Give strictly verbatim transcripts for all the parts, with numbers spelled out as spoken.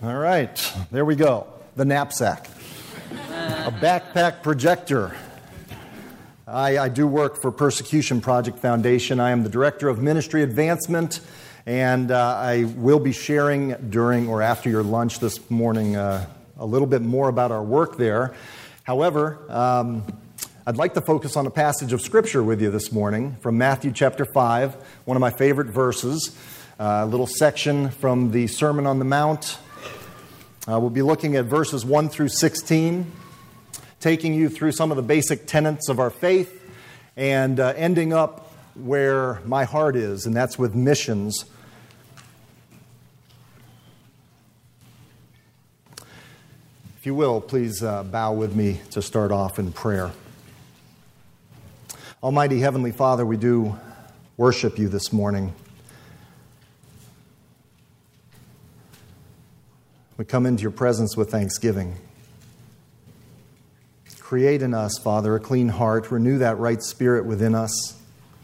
All right, there we go. The knapsack. A backpack projector. I, I do work for Persecution Project Foundation. I am the Director of Ministry Advancement, and uh, I will be sharing during or after your lunch this morning uh, a little bit more about our work there. However, um, I'd like to focus on a passage of Scripture with you this morning from Matthew chapter five, one of my favorite verses, uh, a little section from the Sermon on the Mount. Uh, we'll be looking at verses one through sixteen, taking you through some of the basic tenets of our faith, and uh, ending up where my heart is, and that's with missions. If you will, please uh, bow with me to start off in prayer. Almighty Heavenly Father, we do worship you this morning. We come into your presence with thanksgiving. Create in us, Father, a clean heart. Renew that right spirit within us.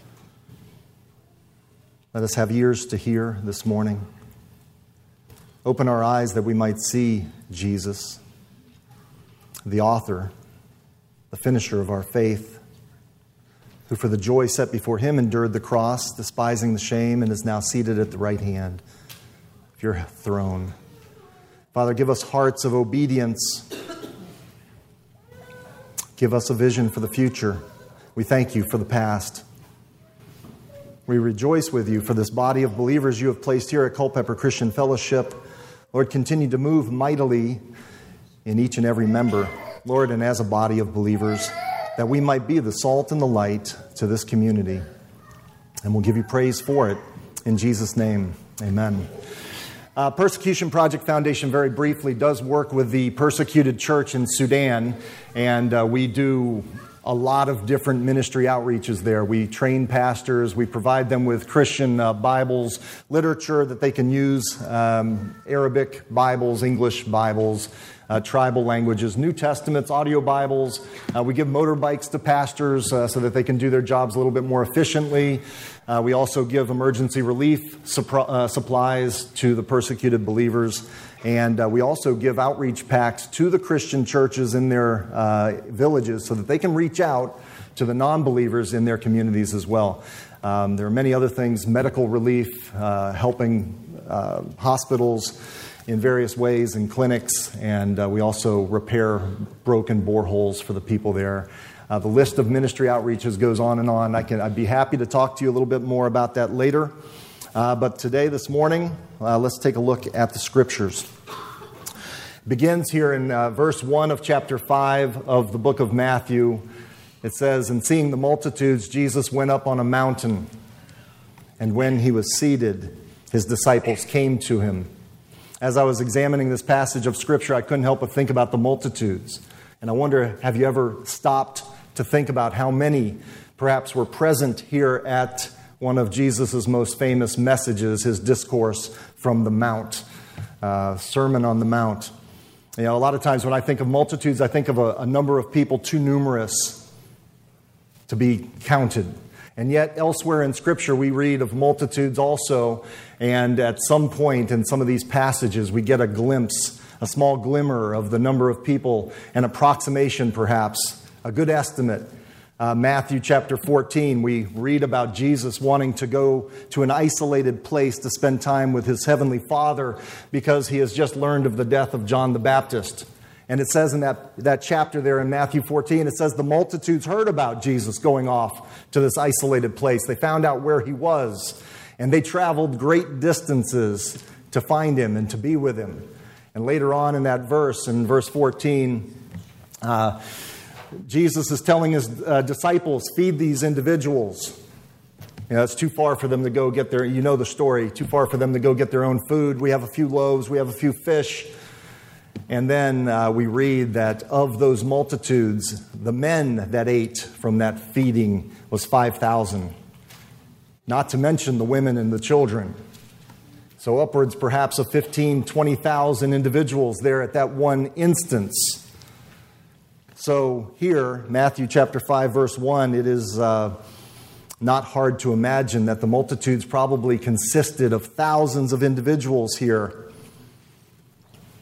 Let us have ears to hear this morning. Open our eyes that we might see Jesus, the author, the finisher of our faith, who for the joy set before him endured the cross, despising the shame, and is now seated at the right hand of your throne. Father, give us hearts of obedience. Give us a vision for the future. We thank you for the past. We rejoice with you for this body of believers you have placed here at Culpeper Christian Fellowship. Lord, continue to move mightily in each and every member, Lord, and as a body of believers, that we might be the salt and the light to this community. And we'll give you praise for it. In Jesus' name, amen. Uh, Persecution Project Foundation, very briefly, does work with the persecuted church in Sudan, and uh, we do a lot of different ministry outreaches there. We train pastors, we provide them with Christian uh, Bibles, literature that they can use, um, Arabic Bibles, English Bibles, Uh, tribal languages, New Testaments, audio Bibles. Uh, we give motorbikes to pastors uh, so that they can do their jobs a little bit more efficiently. Uh, we also give emergency relief supr- uh, supplies to the persecuted believers. And uh, we also give outreach packs to the Christian churches in their uh, villages so that they can reach out to the non-believers in their communities as well. Um, there are many other things, medical relief, uh, helping uh, hospitals in various ways in clinics, and uh, we also repair broken boreholes for the people there. Uh, the list of ministry outreaches goes on and on. I can, I'd be happy to talk to you a little bit more about that later. Uh, but today, this morning, uh, let's take a look at the Scriptures. It begins here in uh, verse one of chapter five of the book of Matthew. It says, "And seeing the multitudes, Jesus went up on a mountain. And when he was seated, his disciples came to him." As I was examining this passage of Scripture, I couldn't help but think about the multitudes. And I wonder, have you ever stopped to think about how many perhaps were present here at one of Jesus' most famous messages, his discourse from the Mount, uh, Sermon on the Mount. You know, a lot of times when I think of multitudes, I think of a, a number of people too numerous to be counted. And yet elsewhere in Scripture we read of multitudes also, and at some point in some of these passages we get a glimpse, a small glimmer of the number of people, an approximation perhaps, a good estimate. Uh, Matthew chapter fourteen, we read about Jesus wanting to go to an isolated place to spend time with his heavenly Father because he has just learned of the death of John the Baptist. And it says in that, that chapter there in Matthew fourteen, it says the multitudes heard about Jesus going off to this isolated place. They found out where he was, and they traveled great distances to find him and to be with him. And later on in that verse, in verse fourteen, uh, Jesus is telling his uh, disciples, feed these individuals. You know, it's too far for them to go get their, you know the story, too far for them to go get their own food. We have a few loaves, we have a few fish. And then uh, we read that of those multitudes, the men that ate from that feeding was five thousand. Not to mention the women and the children. So upwards perhaps of fifteen, twenty thousand individuals there at that one instance. So here, Matthew chapter five, verse one, it is uh, not hard to imagine that the multitudes probably consisted of thousands of individuals here.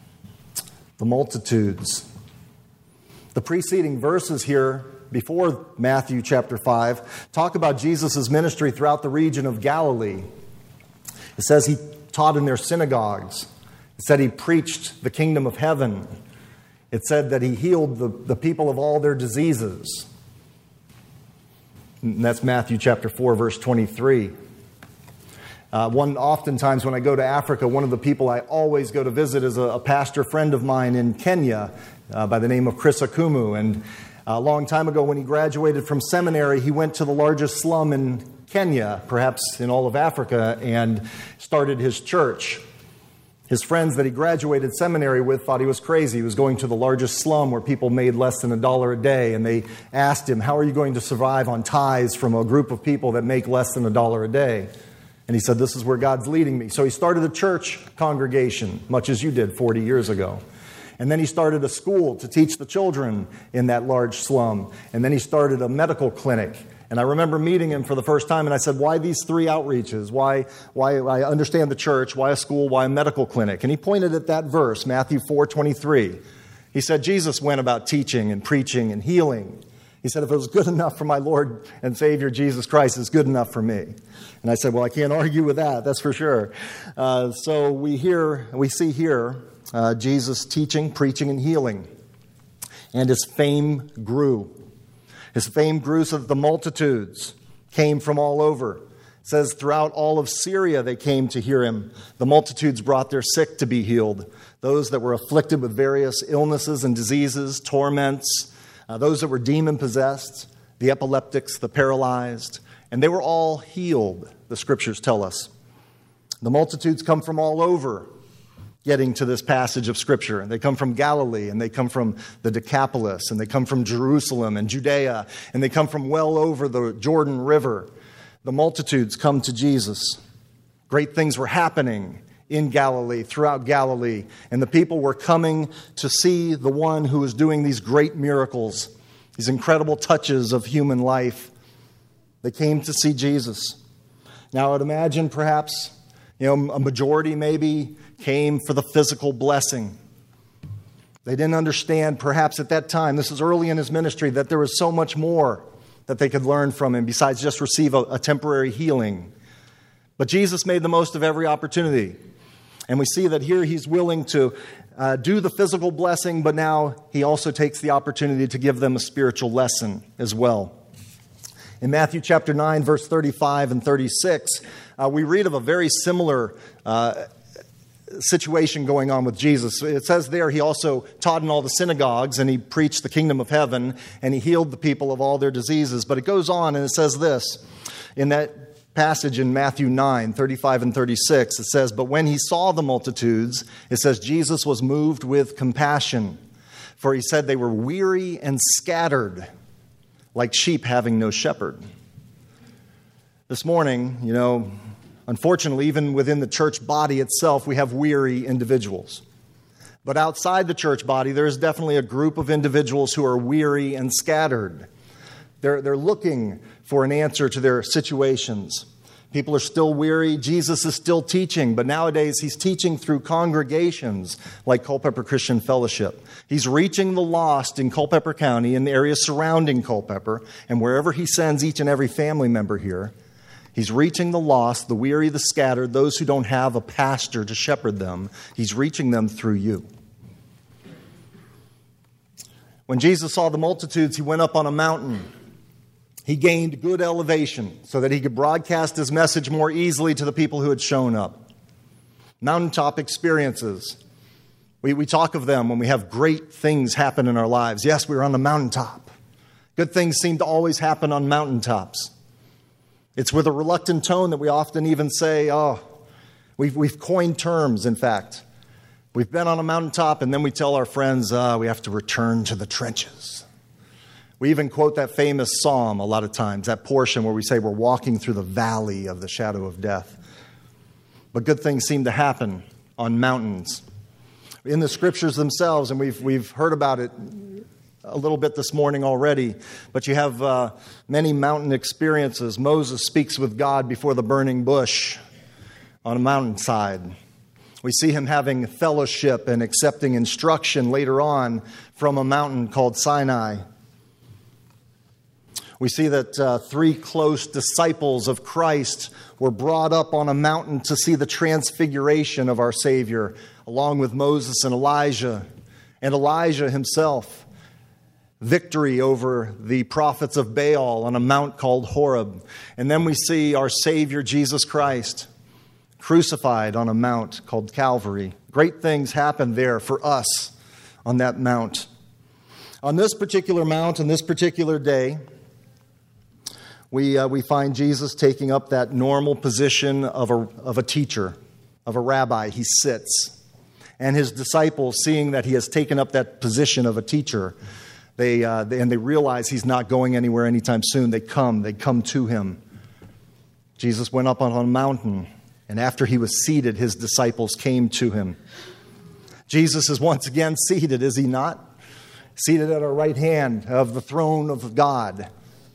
the multitudes. The preceding verses here, before Matthew chapter five, talk about Jesus' ministry throughout the region of Galilee. It says he taught in their synagogues. It said he preached the kingdom of heaven. It said that he healed the, the people of all their diseases. And that's Matthew chapter four, verse twenty-three. Uh, one, oftentimes when I go to Africa, one of the people I always go to visit is a, a pastor friend of mine in Kenya uh, by the name of Chris Akumu. And a long time ago when he graduated from seminary, he went to the largest slum in Kenya, perhaps in all of Africa, and started his church. His friends that he graduated seminary with thought he was crazy. He was going to the largest slum where people made less than a dollar a day, and they asked him, how are you going to survive on tithes from a group of people that make less than a dollar a day? And he said, this is where God's leading me. So he started a church congregation, much as you did forty years ago. And then he started a school to teach the children in that large slum. And then he started a medical clinic. And I remember meeting him for the first time, and I said, why these three outreaches? Why, why I understand the church, why a school, why a medical clinic? And he pointed at that verse, Matthew four twenty-three. He said, Jesus went about teaching and preaching and healing. He said, if it was good enough for my Lord and Savior Jesus Christ, it's good enough for me. And I said, well, I can't argue with that, that's for sure. Uh, so we hear, we see here uh, Jesus teaching, preaching, and healing. And his fame grew. His fame grew so that the multitudes came from all over. It says throughout all of Syria they came to hear him. The multitudes brought their sick to be healed. Those that were afflicted with various illnesses and diseases, torments, uh, those that were demon-possessed, the epileptics, the paralyzed, and they were all healed, the scriptures tell us. The multitudes come from all over getting to this passage of Scripture. They come from Galilee, and they come from the Decapolis, and they come from Jerusalem and Judea, and they come from well over the Jordan River. The multitudes come to Jesus. Great things were happening in Galilee, throughout Galilee, and the people were coming to see the one who was doing these great miracles, these incredible touches of human life. They came to see Jesus. Now, I would imagine perhaps, you know, a majority maybe came for the physical blessing. They didn't understand, perhaps at that time, this is early in his ministry, that there was so much more that they could learn from him besides just receive a, a temporary healing. But Jesus made the most of every opportunity. And we see that here he's willing to uh, do the physical blessing, but now he also takes the opportunity to give them a spiritual lesson as well. In Matthew chapter nine, verse thirty-five and thirty-six, uh, we read of a very similar uh, situation going on with Jesus. It says there he also taught in all the synagogues, and he preached the kingdom of heaven, and he healed the people of all their diseases. But it goes on, and it says this, in that passage in Matthew nine, thirty-five and thirty-six, it says, but when he saw the multitudes, it says, Jesus was moved with compassion, for he said they were weary and scattered, like sheep having no shepherd. This morning, you know, unfortunately, even within the church body itself, we have weary individuals. But outside the church body, there is definitely a group of individuals who are weary and scattered. They're, they're looking for an answer to their situations. People are still weary. Jesus is still teaching, but nowadays he's teaching through congregations like Culpeper Christian Fellowship. He's reaching the lost in Culpeper County and the areas surrounding Culpeper, and wherever he sends each and every family member here, he's reaching the lost, the weary, the scattered, those who don't have a pastor to shepherd them. He's reaching them through you. When Jesus saw the multitudes, he went up on a mountain. He gained good elevation so that he could broadcast his message more easily to the people who had shown up. Mountaintop experiences. We, we talk of them when we have great things happen in our lives. Yes, we were on the mountaintop. Good things seem to always happen on mountaintops. It's with a reluctant tone that we often even say, oh, we've, we've coined terms, in fact. We've been on a mountaintop, and then we tell our friends, uh, we have to return to the trenches. We even quote that famous psalm a lot of times, that portion where we say we're walking through the valley of the shadow of death. But good things seem to happen on mountains. In the scriptures themselves, and we've we've heard about it a little bit this morning already, but you have uh, many mountain experiences. Moses speaks with God before the burning bush on a mountainside. We see him having fellowship and accepting instruction later on from a mountain called Sinai. We see that uh, three close disciples of Christ were brought up on a mountain to see the transfiguration of our Savior, along with Moses and Elijah, and Elijah himself. Victory over the prophets of Baal on a mount called Horeb. And then we see our Savior Jesus Christ crucified on a mount called Calvary. Great things happened there for us on that mount. On this particular mount, on this particular day, we uh, we find Jesus taking up that normal position of a of a teacher, of a rabbi. He sits. And his disciples, seeing that he has taken up that position of a teacher, they, uh, they and they realize he's not going anywhere anytime soon. They come, they come to him. Jesus went up on a mountain, and after he was seated, his disciples came to him. Jesus is once again seated, is he not? Seated at our right hand of the throne of God.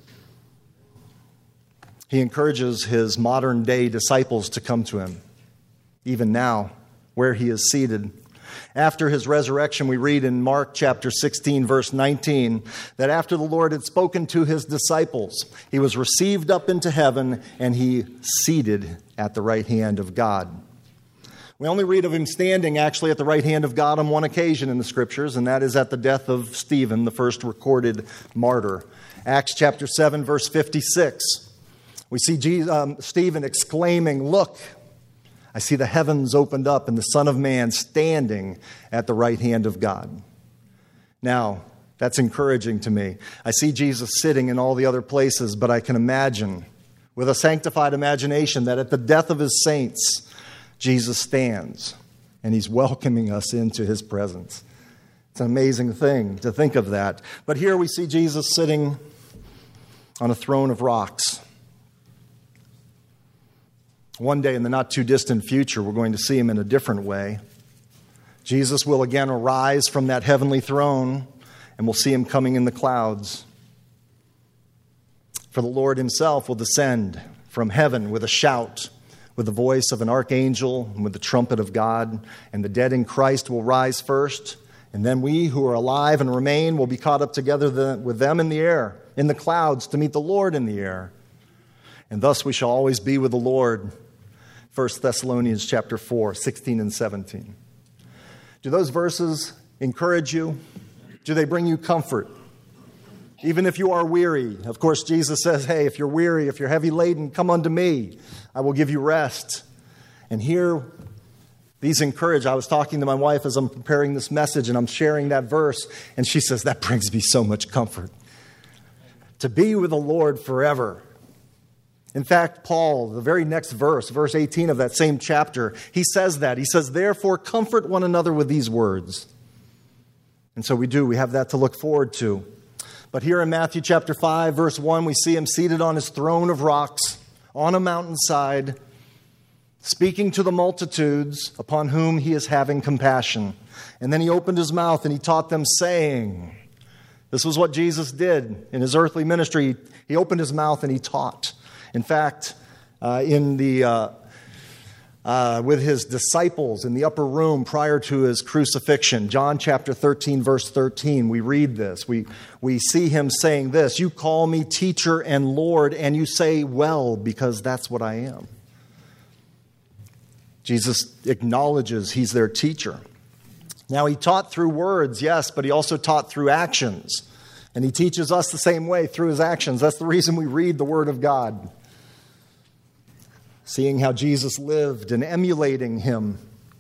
He encourages his modern day disciples to come to him, even now, where he is seated. After his resurrection, we read in Mark chapter sixteen, verse nineteen, that after the Lord had spoken to his disciples, he was received up into heaven and he seated at the right hand of God. We only read of him standing actually at the right hand of God on one occasion in the scriptures, and that is at the death of Stephen, the first recorded martyr. Acts chapter seven, verse fifty-six. We see Jesus, um, Stephen exclaiming, "Look, I see the heavens opened up and the Son of Man standing at the right hand of God." Now, that's encouraging to me. I see Jesus sitting in all the other places, but I can imagine, with a sanctified imagination, that at the death of his saints, Jesus stands and he's welcoming us into his presence. It's an amazing thing to think of that. But here we see Jesus sitting on a throne of rocks. One day in the not too distant future, we're going to see him in a different way. Jesus will again arise from that heavenly throne, and we'll see him coming in the clouds. For the Lord himself will descend from heaven with a shout, with the voice of an archangel, and with the trumpet of God, and the dead in Christ will rise first, and then we who are alive and remain will be caught up together with them in the air, in the clouds, to meet the Lord in the air. And thus we shall always be with the Lord. First Thessalonians chapter four, sixteen and seventeen. Do those verses encourage you? Do they bring you comfort? Even if you are weary. Of course, Jesus says, hey, if you're weary, if you're heavy laden, come unto me. I will give you rest. And here, these encourage. I was talking to my wife as I'm preparing this message, and I'm sharing that verse, and she says, that brings me so much comfort. To be with the Lord forever. In fact, Paul, the very next verse, verse eighteen of that same chapter, he says that. He says, therefore, comfort one another with these words. And so we do. We have that to look forward to. But here in Matthew chapter five, verse one, we see him seated on his throne of rocks on a mountainside, speaking to the multitudes upon whom he is having compassion. And then he opened his mouth and he taught them, saying, this was what Jesus did in his earthly ministry. He opened his mouth and he taught. In fact, uh, in the uh, uh, with his disciples in the upper room prior to his crucifixion, John chapter thirteen, verse thirteen, we read this. We we see him saying this, you call me teacher and Lord, and you say, well, because that's what I am. Jesus acknowledges he's their teacher. Now, he taught through words, yes, but he also taught through actions. And he teaches us the same way through his actions. That's the reason we read the Word of God. Seeing how Jesus lived and emulating him.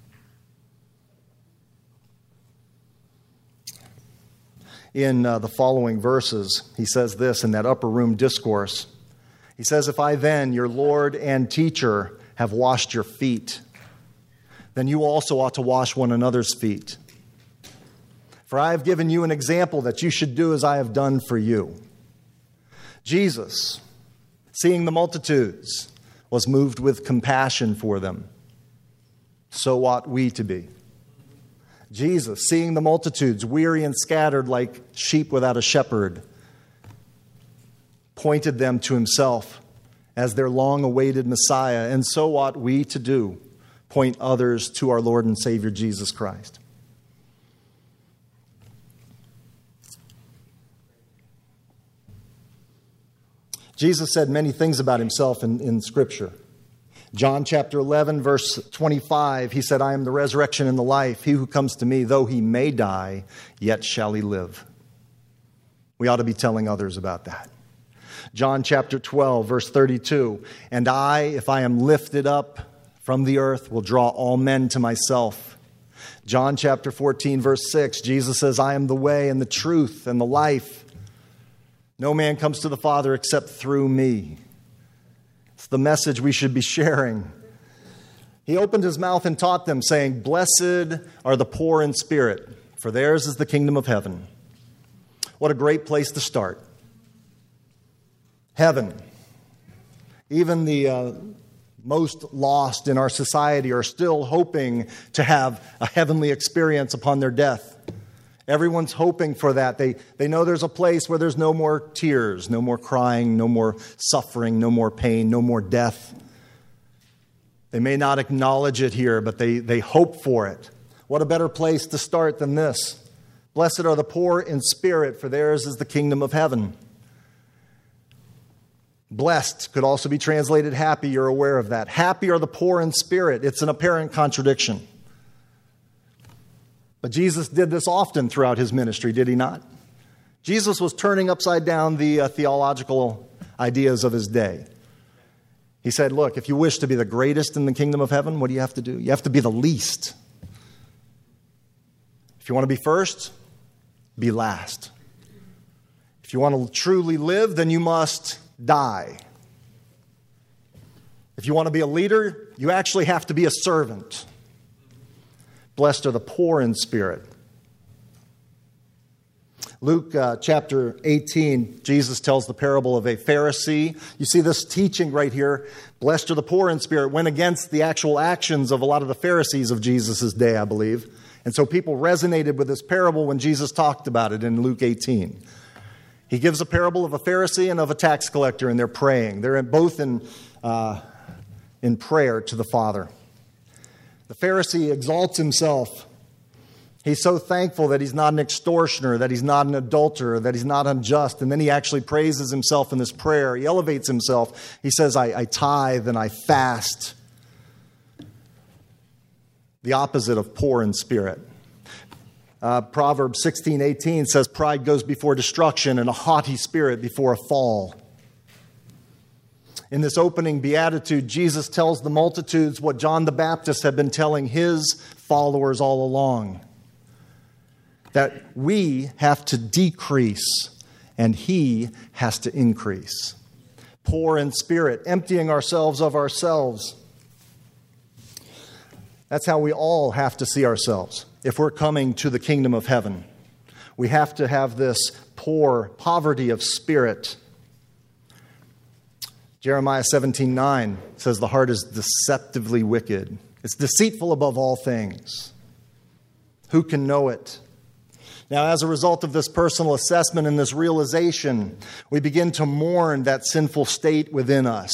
In uh, the following verses, he says this in that upper room discourse. He says, if I then, your Lord and teacher, have washed your feet, then you also ought to wash one another's feet. For I have given you an example that you should do as I have done for you. Jesus, seeing the multitudes, was moved with compassion for them. So ought we to be. Jesus, seeing the multitudes weary and scattered like sheep without a shepherd, pointed them to himself as their long-awaited Messiah, and so ought we to do. point others to our Lord and Savior Jesus Christ. Jesus said many things about himself in, in Scripture. John chapter eleven, verse twenty-five, he said, I am the resurrection and the life. He who comes to me, though he may die, yet shall he live. We ought to be telling others about that. John chapter twelve, verse thirty-two, and I, if I am lifted up from the earth, will draw all men to myself. John chapter fourteen, verse six, Jesus says, I am the way and the truth and the life. No man comes to the Father except through me. It's the message we should be sharing. He opened his mouth and taught them, saying, Blessed are the poor in spirit, for theirs is the kingdom of heaven. What a great place to start. Heaven. Even the uh, most lost in our society are still hoping to have a heavenly experience upon their death. Everyone's hoping for that. They, they know there's a place where there's no more tears, no more crying, no more suffering, no more pain, no more death. They may not acknowledge it here, but they, they hope for it. What a better place to start than this. Blessed are the poor in spirit, for theirs is the kingdom of heaven. Blessed could also be translated happy. You're aware of that. Happy are the poor in spirit. It's an apparent contradiction. But Jesus did this often throughout his ministry, did he not? Jesus was turning upside down the uh, theological ideas of his day. He said, look, if you wish to be the greatest in the kingdom of heaven, what do you have to do? You have to be the least. If you want to be first, be last. If you want to truly live, then you must die. If you want to be a leader, you actually have to be a servant. Blessed are the poor in spirit. Luke uh, chapter eighteen, Jesus tells the parable of a Pharisee. You see this teaching right here. Blessed are the poor in spirit went against the actual actions of a lot of the Pharisees of Jesus' day, I believe. And so people resonated with this parable when Jesus talked about it in Luke eighteen. He gives a parable of a Pharisee and of a tax collector, and they're praying. They're both in, uh, in prayer to the Father. The Pharisee exalts himself. He's so thankful that he's not an extortioner, that he's not an adulterer, that he's not unjust. And then he actually praises himself in this prayer. He elevates himself. He says, I, I tithe and I fast. The opposite of poor in spirit. Uh, Proverbs sixteen eighteen says, pride goes before destruction and a haughty spirit before a fall. In this opening beatitude, Jesus tells the multitudes what John the Baptist had been telling his followers all along. That we have to decrease and he has to increase. Poor in spirit, emptying ourselves of ourselves. That's how we all have to see ourselves if we're coming to the kingdom of heaven. We have to have this poor poverty of spirit. Jeremiah seventeen nine says the heart is deceptively wicked. It's deceitful above all things. Who can know it? Now, as a result of this personal assessment and this realization, we begin to mourn that sinful state within us.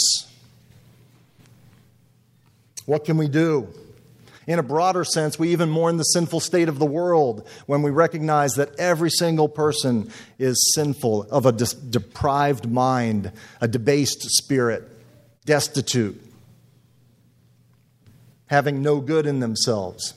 What can we do? In a broader sense, we even mourn the sinful state of the world when we recognize that every single person is sinful, of a dis- deprived mind, a debased spirit, destitute, having no good in themselves.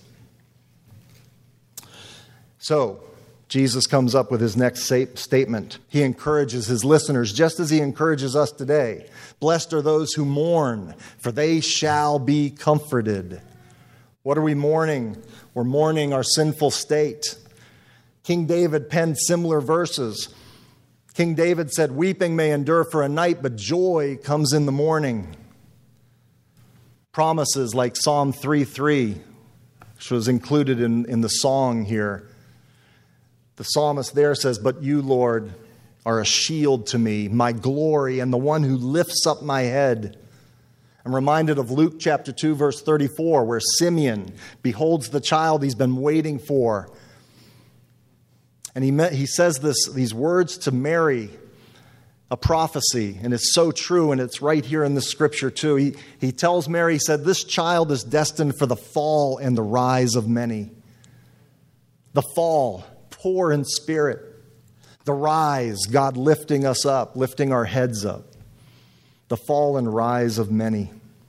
So, Jesus comes up with his next statement. He encourages his listeners just as he encourages us today. Blessed are those who mourn, for they shall be comforted. What are we mourning? We're mourning our sinful state. King David penned similar verses. King David said, weeping may endure for a night, but joy comes in the morning. Promises like Psalm three three, which was included in, in the song here. The psalmist there says, but you, Lord, are a shield to me, my glory, and the one who lifts up my head. I'm reminded of Luke chapter two, verse thirty-four, where Simeon beholds the child he's been waiting for. And he, met, he says this, these words to Mary a prophecy, and it's so true, and it's right here in the scripture too. He, he tells Mary, he said, this child is destined for the fall and the rise of many. The fall, poor in spirit. The rise, God lifting us up, lifting our heads up. The fall and rise of many.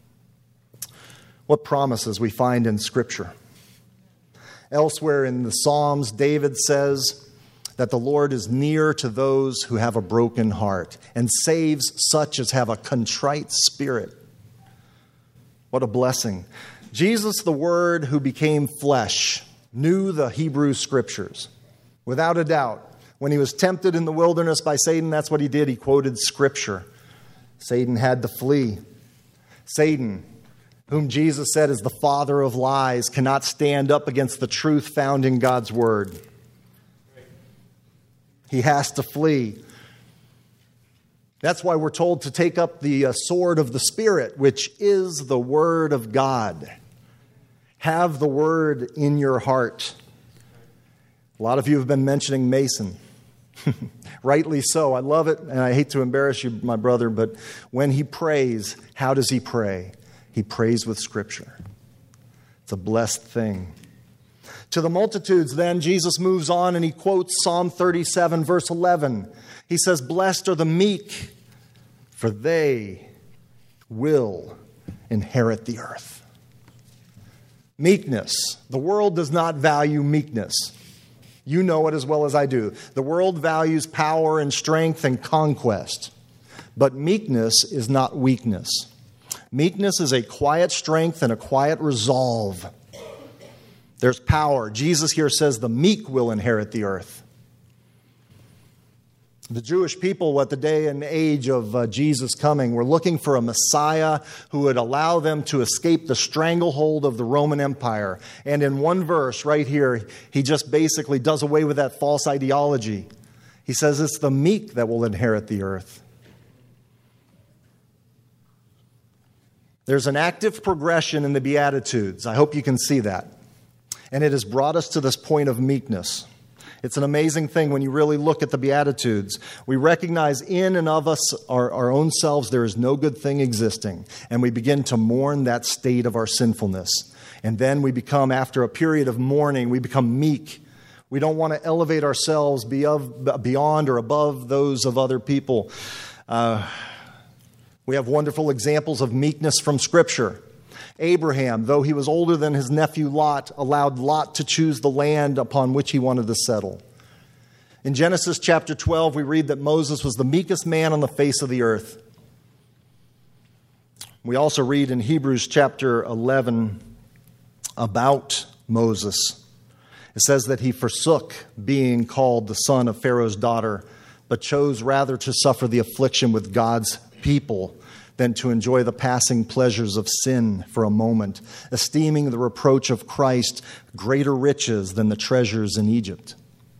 What promises we find in Scripture. Elsewhere in the Psalms, David says that the Lord is near to those who have a broken heart and saves such as have a contrite spirit. What a blessing. Jesus, the Word who became flesh, knew the Hebrew Scriptures. Without a doubt, when he was tempted in the wilderness by Satan, that's what he did. He quoted Scripture. Satan had to flee. Satan, whom Jesus said is the father of lies, cannot stand up against the truth found in God's Word. He has to flee. That's why we're told to take up the uh, sword of the Spirit, which is the Word of God. Have the Word in your heart. A lot of you have been mentioning Mason. Rightly so. I love it, and I hate to embarrass you, my brother, but when he prays, how does he pray? He prays with Scripture. It's a blessed thing. To the multitudes, then, Jesus moves on and he quotes Psalm thirty-seven, verse eleven. He says, blessed are the meek, for they will inherit the earth. Meekness. The world does not value meekness. You know it as well as I do. The world values power and strength and conquest. But meekness is not weakness. Meekness is a quiet strength and a quiet resolve. There's power. Jesus here says the meek will inherit the earth. The Jewish people at the day and age of uh, Jesus coming were looking for a Messiah who would allow them to escape the stranglehold of the Roman Empire. And in one verse right here, he just basically does away with that false ideology. He says it's the meek that will inherit the earth. There's an active progression in the Beatitudes. I hope you can see that. And it has brought us to this point of meekness. It's an amazing thing when you really look at the Beatitudes. We recognize in and of us, our, our own selves, there is no good thing existing. And we begin to mourn that state of our sinfulness. And then we become, after a period of mourning, we become meek. We don't want to elevate ourselves beyond or above those of other people. Uh, we have wonderful examples of meekness from Scripture. Abraham, though he was older than his nephew Lot, allowed Lot to choose the land upon which he wanted to settle. In Genesis chapter twelve, we read that Moses was the meekest man on the face of the earth. We also read in Hebrews chapter eleven about Moses. It says that he forsook being called the son of Pharaoh's daughter, but chose rather to suffer the affliction with God's people than to enjoy the passing pleasures of sin for a moment, esteeming the reproach of Christ greater riches than the treasures in Egypt.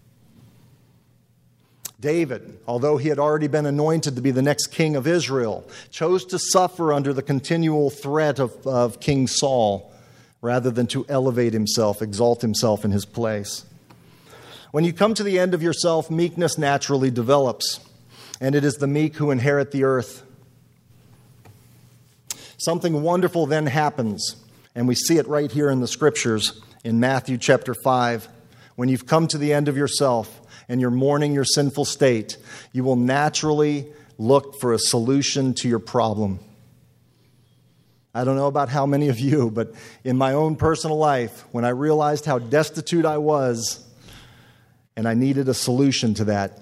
David, although he had already been anointed to be the next king of Israel, chose to suffer under the continual threat of, of King Saul rather than to elevate himself, exalt himself in his place. When you come to the end of yourself, meekness naturally develops, and it is the meek who inherit the earth. Something wonderful then happens, and we see it right here in the Scriptures in Matthew chapter five. When you've come to the end of yourself and you're mourning your sinful state, you will naturally look for a solution to your problem. I don't know about how many of you, but in my own personal life, when I realized how destitute I was and I needed a solution to that,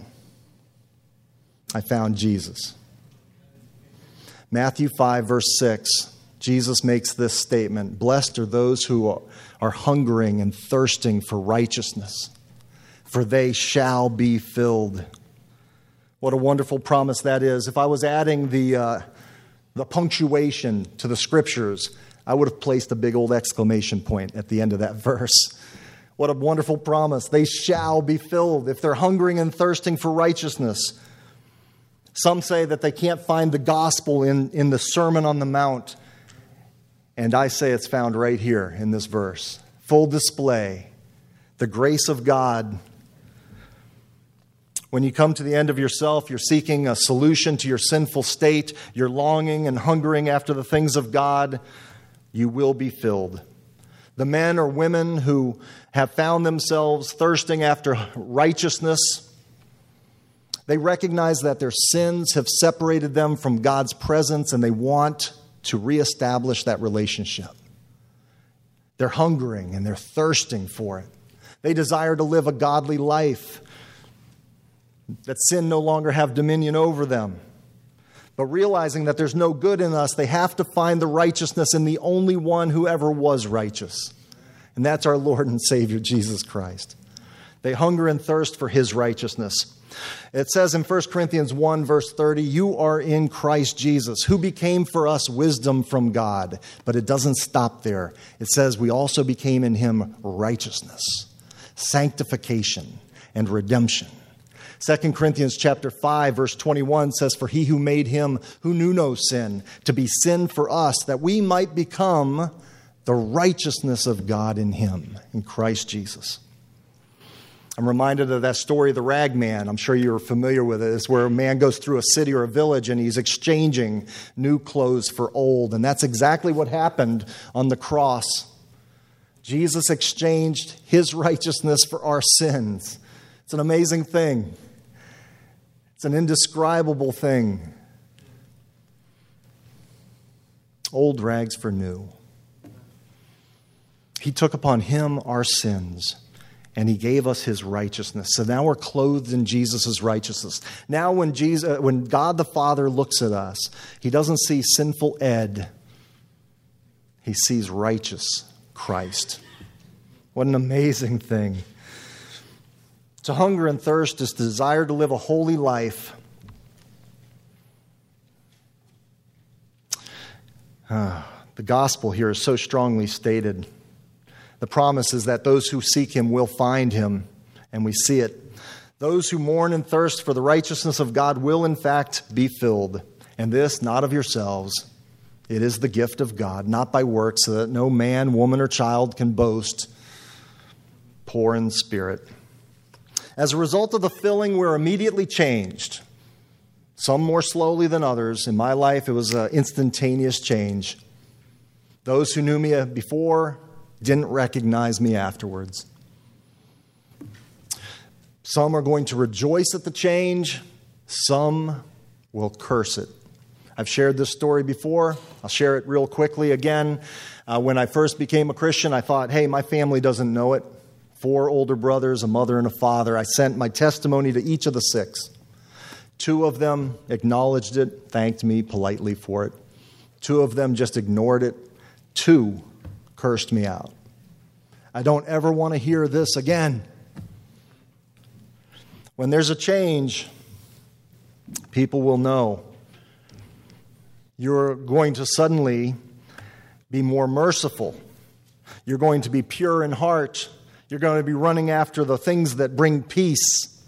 I found Jesus. Matthew five, verse six, Jesus makes this statement, blessed are those who are hungering and thirsting for righteousness, for they shall be filled. What a wonderful promise that is. If I was adding the, uh, the punctuation to the Scriptures, I would have placed a big old exclamation point at the end of that verse. What a wonderful promise. They shall be filled if they're hungering and thirsting for righteousness. Some say that they can't find the gospel in, in the Sermon on the Mount. And I say it's found right here in this verse. Full display. The grace of God When you come to the end of yourself, you're seeking a solution to your sinful state, you're longing and hungering after the things of God, you will be filled. The men or women who have found themselves thirsting after righteousness, they recognize that their sins have separated them from God's presence and they want to reestablish that relationship. They're hungering and they're thirsting for it. They desire to live a godly life, that sin no longer have dominion over them. But realizing that there's no good in us, they have to find the righteousness in the only one who ever was righteous. And that's our Lord and Savior, Jesus Christ. They hunger and thirst for His righteousness. It says in First Corinthians one, verse thirty, you are in Christ Jesus, who became for us wisdom from God. But it doesn't stop there. It says we also became in Him righteousness, sanctification, and redemption. Second Corinthians chapter five, verse twenty-one says, for He who made Him who knew no sin to be sin for us, that we might become the righteousness of God in Him, in Christ Jesus. I'm reminded of that story of the rag man. I'm sure you're familiar with it. It's where a man goes through a city or a village and he's exchanging new clothes for old. And that's exactly what happened on the cross. Jesus exchanged His righteousness for our sins. It's an amazing thing. It's an indescribable thing. Old rags for new. He took upon Him our sins, and He gave us His righteousness. So now we're clothed in Jesus' righteousness. Now when Jesus, when God the Father looks at us, He doesn't see sinful Ed. He sees righteous Christ. What an amazing thing. To hunger and thirst is the desire to live a holy life. Ah, the gospel here is so strongly stated. The promise is that those who seek Him will find Him, and we see it. Those who mourn and thirst for the righteousness of God will in fact be filled. And this, not of yourselves. It is the gift of God, not by works, so that no man, woman, or child can boast. Poor in spirit. As a result of the filling, we're immediately changed. Some more slowly than others. In my life, it was an instantaneous change. Those who knew me before didn't recognize me afterwards. Some are going to rejoice at the change. Some will curse it. I've shared this story before. I'll share it real quickly again. Uh, when I first became a Christian, I thought, hey, my family doesn't know it. Four older brothers, a mother and a father. I sent my testimony to each of the six. Two of them acknowledged it, thanked me politely for it. Two of them just ignored it. Two cursed me out. I don't ever want to hear this again. When there's a change, people will know. You're going to suddenly be more merciful. You're going to be pure in heart. You're going to be running after the things that bring peace.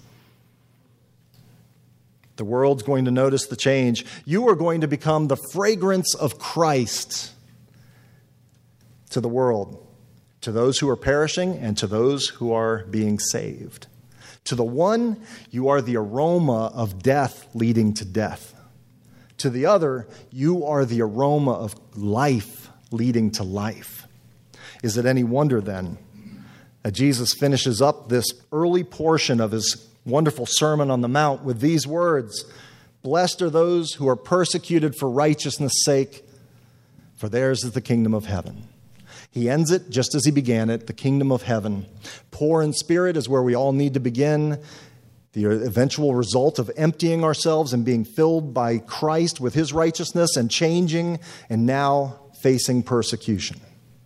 The world's going to notice the change. You are going to become the fragrance of Christ to the world, to those who are perishing and to those who are being saved. To the one, you are the aroma of death leading to death. To the other, you are the aroma of life leading to life. Is it any wonder then that Jesus finishes up this early portion of His wonderful Sermon on the Mount with these words, blessed are those who are persecuted for righteousness' sake, for theirs is the kingdom of heaven. He ends it just as He began it, the kingdom of heaven. Poor in spirit is where we all need to begin. The eventual result of emptying ourselves and being filled by Christ with His righteousness and changing and now facing persecution.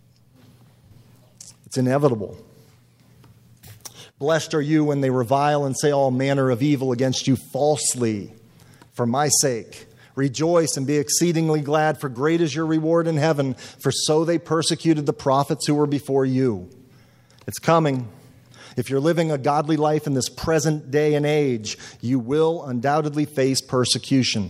It's inevitable. Blessed are you when they revile and say all manner of evil against you falsely for my sake. Rejoice and be exceedingly glad, for great is your reward in heaven, for so they persecuted the prophets who were before you. It's coming. If you're living a godly life in this present day and age, you will undoubtedly face persecution.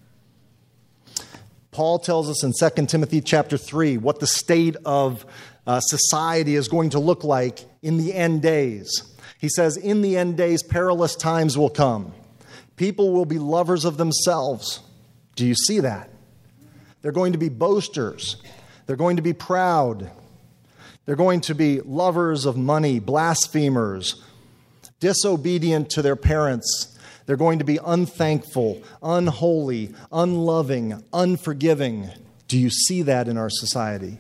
Paul tells us in Second Timothy chapter three what the state of uh, society is going to look like in the end days. He says, in the end days, perilous times will come. People will be lovers of themselves. Do you see that? They're going to be boasters. They're going to be proud. They're going to be lovers of money, blasphemers, disobedient to their parents. They're going to be unthankful, unholy, unloving, unforgiving. Do you see that in our society?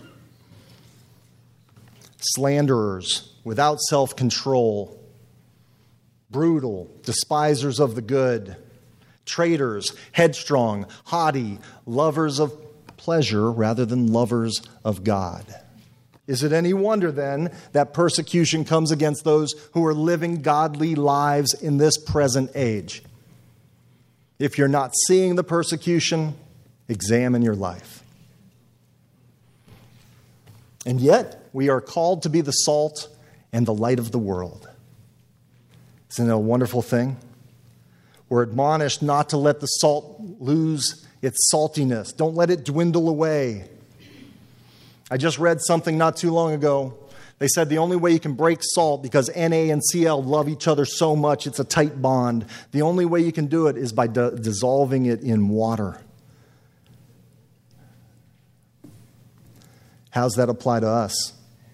Slanderers, without self-control, brutal, despisers of the good, traitors, headstrong, haughty, lovers of pleasure rather than lovers of God. Is it any wonder then that persecution comes against those who are living godly lives in this present age? If you're not seeing the persecution, examine your life. And yet, we are called to be the salt and the light of the world. Isn't it a wonderful thing? We're admonished not to let the salt lose its saltiness. Don't let it dwindle away. I just read something not too long ago. They said the only way you can break salt, because N A and C L love each other so much, it's a tight bond. The only way you can do it is by d- dissolving it in water. How's that apply to us?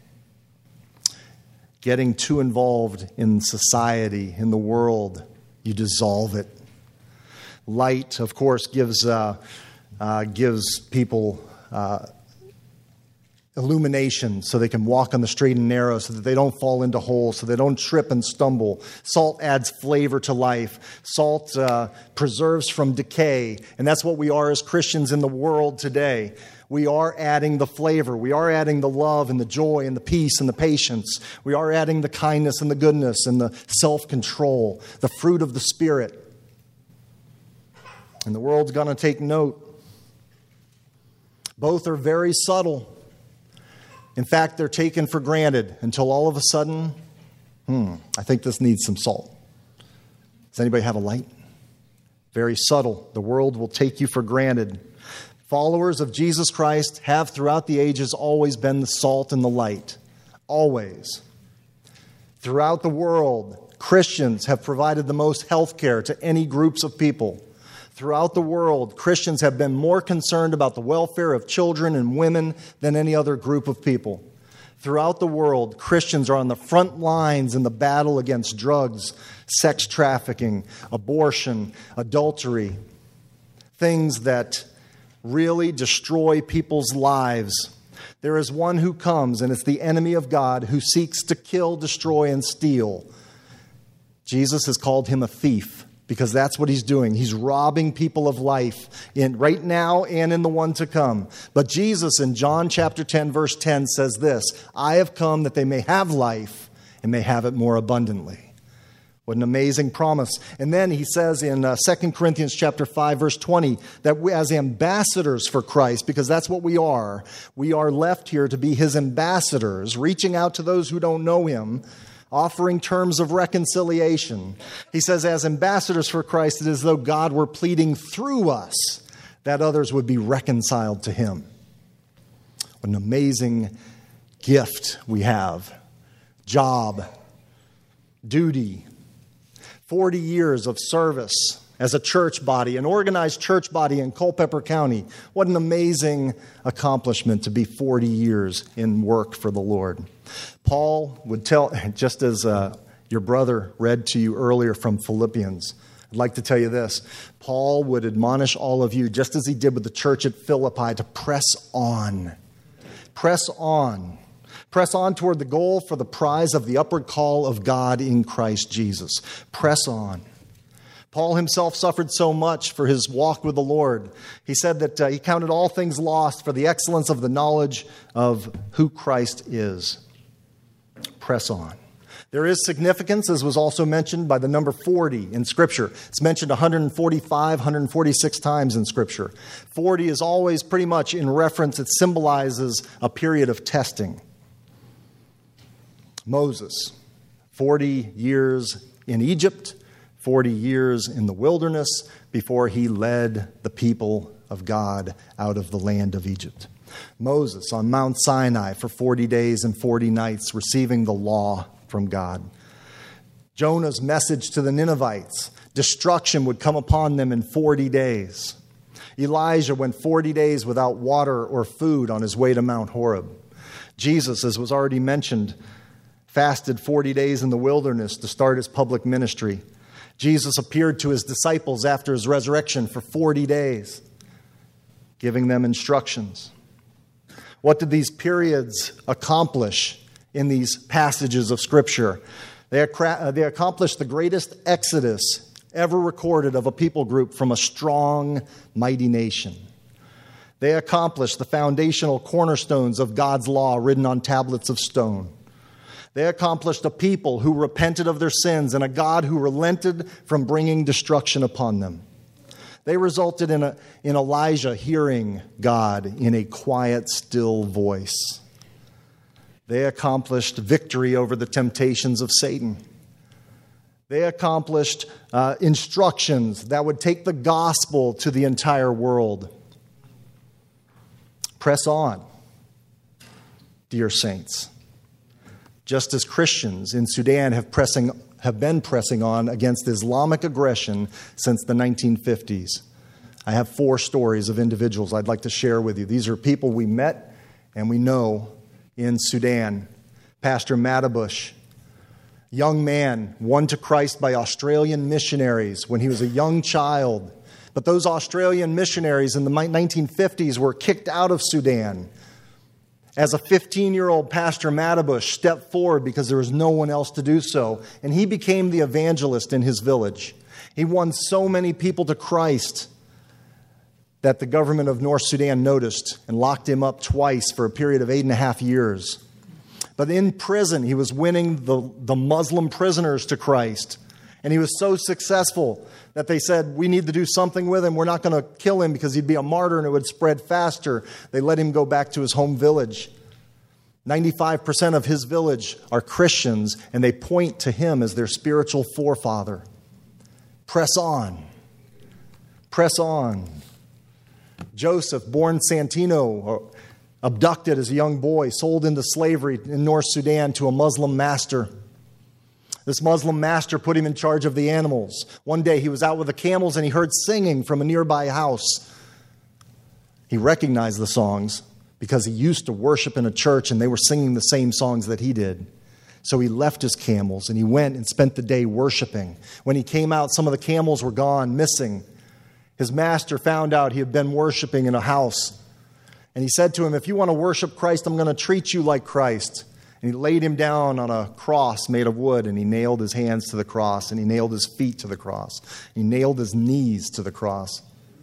Getting too involved in society, in the world, you dissolve it. Light, of course, gives uh, uh, gives people uh, illumination so they can walk on the straight and narrow, so that they don't fall into holes, so they don't trip and stumble. Salt adds flavor to life. Salt uh, preserves from decay, and that's what we are as Christians in the world today. We are adding the flavor. We are adding the love and the joy and the peace and the patience. We are adding the kindness and the goodness and the self-control, the fruit of the Spirit. And the world's going to take note. Both are very subtle. In fact, they're taken for granted until all of a sudden, hmm, I think this needs some salt. Does anybody have a light? Very subtle. The world will take you for granted. Followers of Jesus Christ have throughout the ages always been the salt and the light. Always. Throughout the world, Christians have provided the most health care to any groups of people. Throughout the world, Christians have been more concerned about the welfare of children and women than any other group of people. Throughout the world, Christians are on the front lines in the battle against drugs, sex trafficking, abortion, adultery, things that really destroy people's lives. There is one who comes, and it's the enemy of God, who seeks to kill, destroy, and steal. Jesus has called him a thief, because that's what he's doing. He's robbing people of life in right now and in the one to come. But Jesus in John chapter ten, verse ten says this, I have come that they may have life and may have it more abundantly. What an amazing promise. And then he says in uh, Second Corinthians chapter five, verse twenty, that we, as ambassadors for Christ, because that's what we are, we are left here to be his ambassadors, reaching out to those who don't know him, offering terms of reconciliation. He says, as ambassadors for Christ, it is as though God were pleading through us that others would be reconciled to him. What an amazing gift we have. Job, duty, forty years of service as a church body, an organized church body in Culpeper County. What an amazing accomplishment to be forty years in work for the Lord. Paul would tell, just as uh, your brother read to you earlier from Philippians, I'd like to tell you this. Paul would admonish all of you, just as he did with the church at Philippi, to press on. Press on. Press on toward the goal for the prize of the upward call of God in Christ Jesus. Press on. Paul himself suffered so much for his walk with the Lord. He said that uh, he counted all things lost for the excellence of the knowledge of who Christ is. Press on. There is significance, as was also mentioned, by the number forty in Scripture. It's mentioned one hundred forty-five, one hundred forty-six times in Scripture. forty is always pretty much in reference. It symbolizes a period of testing. Moses, forty years in Egypt, forty years in the wilderness before he led the people of God out of the land of Egypt. Moses on Mount Sinai for forty days and forty nights receiving the law from God. Jonah's message to the Ninevites, destruction would come upon them in forty days. Elijah went forty days without water or food on his way to Mount Horeb. Jesus, as was already mentioned, fasted forty days in the wilderness to start his public ministry. Jesus appeared to his disciples after his resurrection for forty days, giving them instructions. What did these periods accomplish in these passages of Scripture? They, ac- they accomplished the greatest exodus ever recorded of a people group from a strong, mighty nation. They accomplished the foundational cornerstones of God's law written on tablets of stone. They accomplished a people who repented of their sins and a God who relented from bringing destruction upon them. They resulted in, a, in Elijah hearing God in a quiet, still voice. They accomplished victory over the temptations of Satan. They accomplished uh, instructions that would take the gospel to the entire world. Press on, dear saints. Just as Christians in Sudan have pressing have been pressing on against Islamic aggression since the nineteen fifties. I have four stories of individuals I'd like to share with you. These are people we met and we know in Sudan. Pastor Matabush, young man, won to Christ by Australian missionaries when he was a young child. But those Australian missionaries in the nineteen fifties were kicked out of Sudan. As a fifteen-year-old, Pastor Matabush stepped forward because there was no one else to do so, and he became the evangelist in his village. He won so many people to Christ that the government of North Sudan noticed and locked him up twice for a period of eight and a half years. But in prison, he was winning the, the Muslim prisoners to Christ. And he was so successful that they said, we need to do something with him. We're not going to kill him because he'd be a martyr and it would spread faster. They let him go back to his home village. ninety-five percent of his village are Christians, and they point to him as their spiritual forefather. Press on. Press on. Joseph, born Santino, abducted as a young boy, sold into slavery in North Sudan to a Muslim master. This Muslim master put him in charge of the animals. One day he was out with the camels and he heard singing from a nearby house. He recognized the songs because he used to worship in a church and they were singing the same songs that he did. So he left his camels and he went and spent the day worshiping. When he came out, some of the camels were gone, missing. His master found out he had been worshiping in a house. And he said to him, if you want to worship Christ, I'm going to treat you like Christ. And he laid him down on a cross made of wood, and he nailed his hands to the cross, and he nailed his feet to the cross. He nailed his knees to the cross.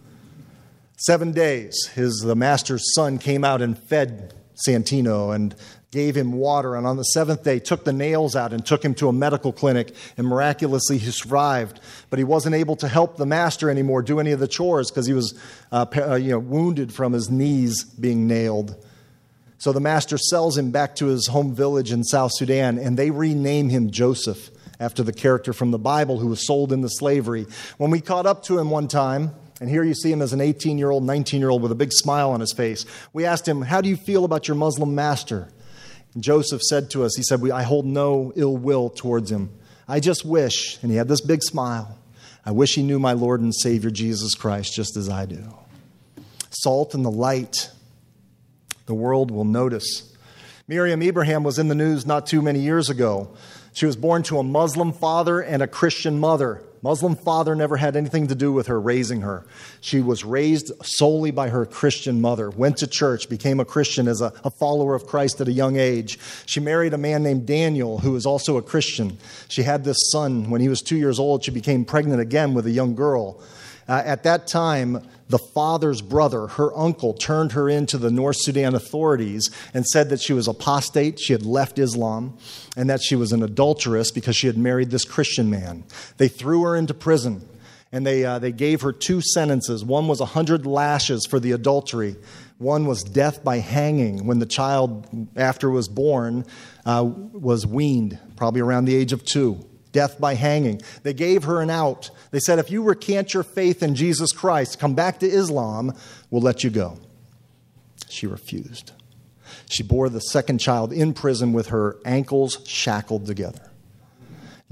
Seven days, his the master's son came out and fed Santino and gave him water. And on the seventh day, took the nails out and took him to a medical clinic, and miraculously he survived. But he wasn't able to help the master anymore do any of the chores because he was uh, you know, wounded from his knees being nailed. So the master sells him back to his home village in South Sudan, and they rename him Joseph after the character from the Bible who was sold into slavery. When we caught up to him one time, and here you see him as an eighteen-year-old, nineteen-year-old with a big smile on his face, we asked him, how do you feel about your Muslim master? And Joseph said to us, he said, I hold no ill will towards him. I just wish, and he had this big smile, I wish he knew my Lord and Savior Jesus Christ just as I do. Salt and the light. The world will notice. Miriam Ibrahim was in the news not too many years ago. She was born to a Muslim father and a Christian mother. Muslim father never had anything to do with her raising her. She was raised solely by her Christian mother, went to church, became a Christian as a, a follower of Christ at a young age. She married a man named Daniel, who was also a Christian. She had this son. When he was two years old, she became pregnant again with a young girl. Uh, at that time, the father's brother, her uncle, turned her into the North Sudan authorities and said that she was apostate, she had left Islam, and that she was an adulteress because she had married this Christian man. They threw her into prison, and they uh, they gave her two sentences. One was one hundred lashes for the adultery. One was death by hanging when the child, after it was born, uh, was weaned, probably around the age of two. Death by hanging. They gave her an out. They said, if you recant your faith in Jesus Christ, come back to Islam, we'll let you go. She refused. She bore the second child in prison with her ankles shackled together.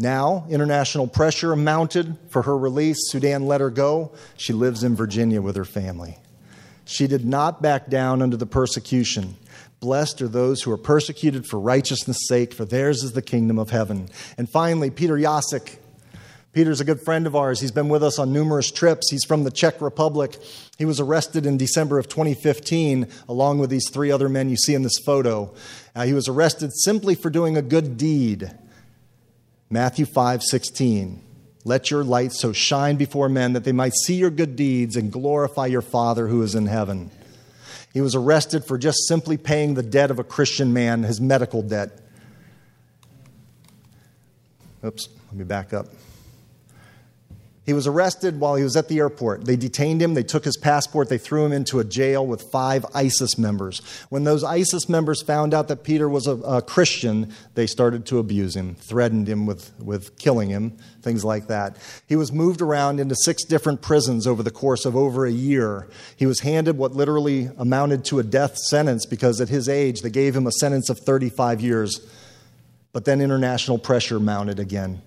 Now, international pressure mounted for her release. Sudan let her go. She lives in Virginia with her family. She did not back down under the persecution. Blessed are those who are persecuted for righteousness' sake, for theirs is the kingdom of heaven. And finally, Peter Jasek. Peter's a good friend of ours. He's been with us on numerous trips. He's from the Czech Republic. He was arrested in December of twenty fifteen, along with these three other men you see in this photo. Uh, he was arrested simply for doing a good deed. Matthew five sixteen. Let your light so shine before men that they might see your good deeds and glorify your Father who is in heaven. He was arrested for just simply paying the debt of a Christian man, his medical debt. Oops, let me back up. He was arrested while he was at the airport. They detained him. They took his passport. They threw him into a jail with five ISIS members. When those ISIS members found out that Peter was a, a Christian, they started to abuse him, threatened him with, with killing him, things like that. He was moved around into six different prisons over the course of over a year. He was handed what literally amounted to a death sentence because at his age, they gave him a sentence of thirty-five years. But then international pressure mounted again.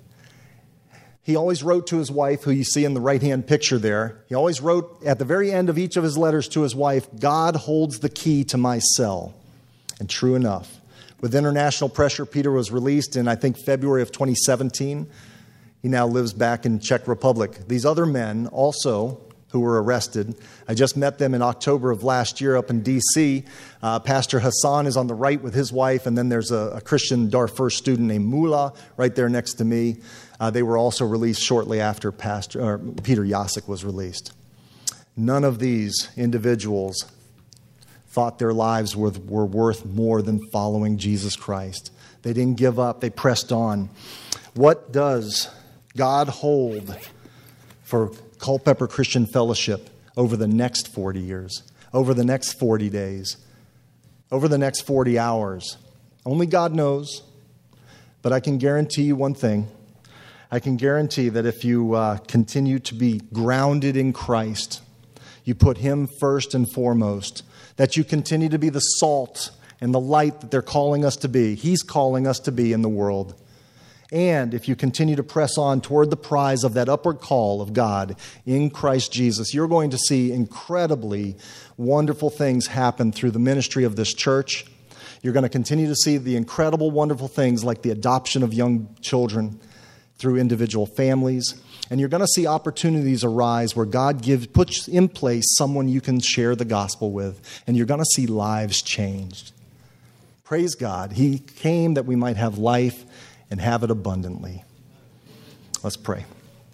He always wrote to his wife, who you see in the right-hand picture there. He always wrote at the very end of each of his letters to his wife, God holds the key to my cell. And true enough, with international pressure, Peter was released in, I think, February of twenty seventeen. He now lives back in Czech Republic. These other men also who were arrested, I just met them in October of last year up in D C. Uh, Pastor Hassan is on the right with his wife, and then there's a, a Christian Darfur student named Mullah right there next to me. Uh, they were also released shortly after Pastor or Peter Jasek was released. None of these individuals thought their lives were, were worth more than following Jesus Christ. They didn't give up. They pressed on. What does God hold for Culpeper Christian Fellowship over the next forty years, over the next forty days, over the next forty hours? Only God knows. But I can guarantee you one thing. I can guarantee that if you uh, continue to be grounded in Christ, you put Him first and foremost, that you continue to be the salt and the light that they're calling us to be. He's calling us to be in the world. And if you continue to press on toward the prize of that upward call of God in Christ Jesus, you're going to see incredibly wonderful things happen through the ministry of this church. You're going to continue to see the incredible, wonderful things like the adoption of young children through individual families. And you're going to see opportunities arise where God gives, puts in place someone you can share the gospel with. And you're going to see lives changed. Praise God. He came that we might have life and have it abundantly. Let's pray.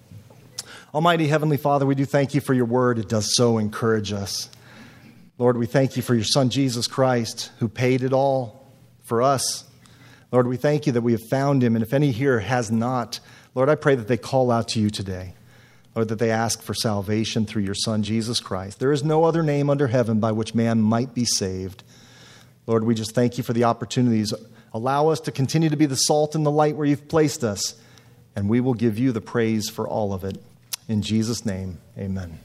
Almighty Heavenly Father, we do thank you for your word. It does so encourage us. Lord, we thank you for your Son, Jesus Christ, who paid it all for us. Lord, we thank you that we have found him. And if any here has not, Lord, I pray that they call out to you today. Lord, that they ask for salvation through your Son, Jesus Christ. There is no other name under heaven by which man might be saved. Lord, we just thank you for the opportunities. Allow us to continue to be the salt and the light where you've placed us. And we will give you the praise for all of it. In Jesus' name, amen.